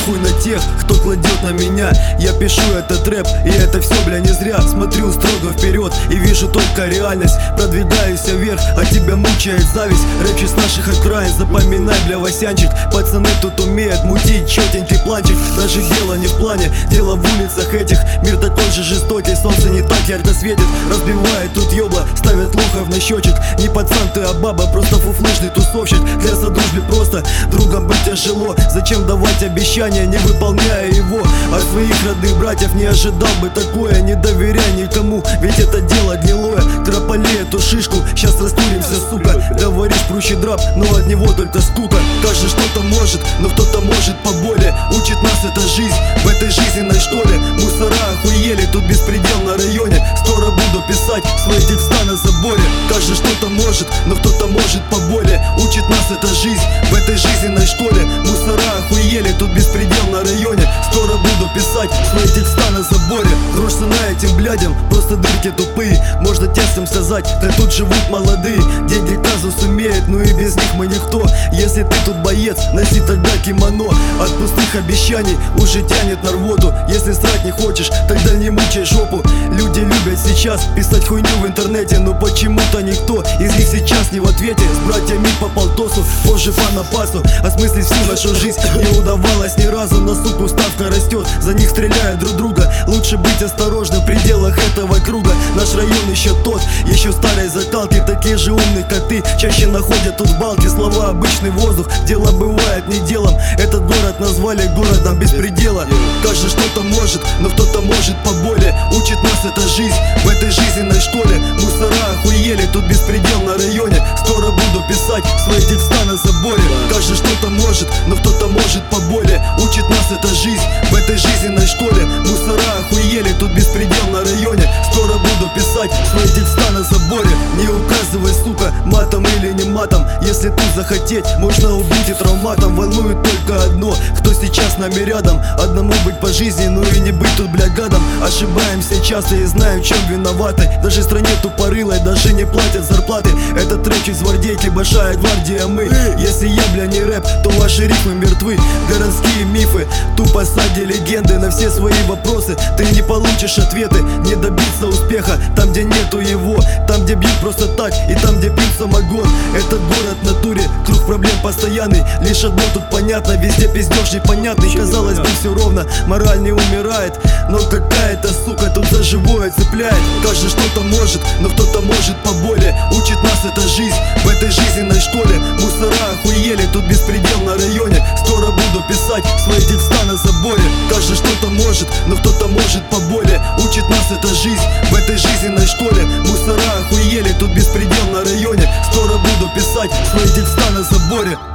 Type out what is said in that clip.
похуй на тех, кто кладет на меня. Я пишу этот рэп, и это все, бля, не зря. Смотрю строго вперед и вижу только реальность. Продвигаюсь вверх, а тебя мучает зависть. Рэпчик с наших окраин, запоминай, бля, Васянчик. Пацаны тут умеют мутить четенький планчик. Даже дело не в плане, дело в улицах этих. Мир такой же жестокий, солнце не так ярко светит. Разбивает тут ёбла, ставят лохов на счетчик. Не пацан ты, а баба, просто фуфлышный тусовщик. Для содружбы просто другом быть тяжело. Зачем давать обещания, не выполняя его? От своих родных братьев не ожидал бы такое. Не доверяй никому, ведь это дело гнилое. Тропали эту шишку, сейчас растуримся, сука. Говоришь прущий драп, но от него только скука. Каждый что-то может, но кто-то может поболее. Учит нас эта жизнь в этой жизненной школе. Мусора охуели, тут беспредел на районе. Скоро буду писать свои текста на заборе. Каждый что-то может, но кто-то может поболее. Учит нас эта жизнь в этой жизненной школе. Мусора охуели, тут беспредел на районе. Скоро буду писать свои текста на заборе. Грош цена этим блядям, просто дырки тупые. Можно тестом сказать, да тут живут молодые. Деньги казус умеют, но и без них мы никто. Если ты тут боец, носи тогда кимоно. От пустых обещаний уже тянет на рвоту. Если срать не хочешь, тогда не мучай жопу. Люди любят сейчас писать хуйню в интернете, но почему-то никто из них сейчас не в ответе. С братьями по полтосу, позже по напасу. Осмыслить всю нашу жизнь не удавалось ни разу. Но суку ставка растет, за них стреляют друг друга. Лучше быть осторожным в пределах этого круга. Наш район еще тот, еще старой закалки. Такие же умные, как ты, чаще находят тут балки. Слова обычный воздух, дело бывает не делом. Этот город назвали городом беспредела. Каждый что-то может, но кто-то может поболее. Учит нас эта жизнь в этой жизненной школе. Мусора охуели, тут беспредел на районе. Скоро буду писать свои текста на заборе. Каждый что-то может, но кто-то может поболее. Учит нас эта жизнь в этой жизненной школе. Мусора охуели, тут беспредел на районе. Скоро буду писать свои текста на заборе. Не указывай, сука, матом или не матом. Если тут захотеть, можно убить и травматом. Волнует только одно, кто сейчас с нами рядом. Одному быть по жизни, ну и не быть тут, бля, гадом. Ошибаемся часто и знаем, в чем виноваты. Даже в стране тупорылой даже не платят зарплаты. Этот рэпчик звардейки, большая гвардия мы. Если я, бля, не рэп, то ваши рифмы мертвы. Городские мифы, тупо сади легенды. На все свои вопросы ты не получишь ответы. Не добиться успеха там, где нету его. Там, где бьют просто так, и там, где пьют самогон. Этот город в натуре, круг проблем постоянный. Лишь одно тут понятно, везде пиздеж непонятный. Казалось бы, все ровно, мораль не умирает. Но какая-то сука тут за живое цепляет. Каждый что-то может, но кто-то может поболее. Учит нас эта жизнь в этой жизненной школе. Мусора охуели, тут беспредел на районе. Скоро буду писать свои текста на заборе. Каждый что-то может, но кто-то может поболее. Учит нас эта жизнь в этой жизненной школе. Мусора охуели, тут беспредел на районе. Скоро буду писать свои текста на заборе.